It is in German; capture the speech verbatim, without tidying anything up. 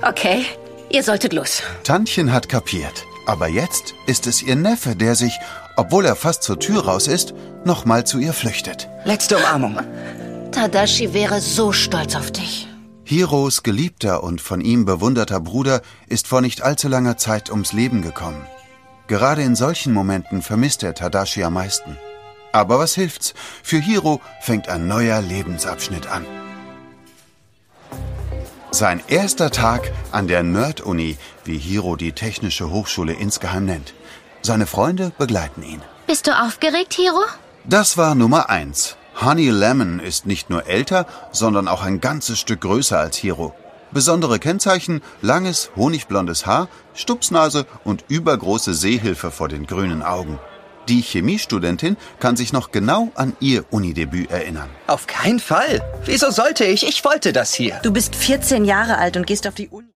Okay, ihr solltet los. Tantchen hat kapiert. Aber jetzt ist es ihr Neffe, der sich, obwohl er fast zur Tür raus ist, nochmal zu ihr flüchtet. Letzte Umarmung. Tadashi wäre so stolz auf dich. Hiros geliebter und von ihm bewunderter Bruder ist vor nicht allzu langer Zeit ums Leben gekommen. Gerade in solchen Momenten vermisst er Tadashi am meisten. Aber was hilft's? Für Hiro fängt ein neuer Lebensabschnitt an. Sein erster Tag an der Nerd-Uni, wie Hiro die Technische Hochschule insgeheim nennt. Seine Freunde begleiten ihn. Bist du aufgeregt, Hiro? Das war Nummer eins. Honey Lemon ist nicht nur älter, sondern auch ein ganzes Stück größer als Hiro. Besondere Kennzeichen: langes, honigblondes Haar, Stupsnase und übergroße Sehhilfe vor den grünen Augen. Die Chemiestudentin kann sich noch genau an ihr Unidebüt erinnern. Auf keinen Fall. Wieso sollte ich? Ich wollte das hier. Du bist vierzehn Jahre alt und gehst auf die Uni.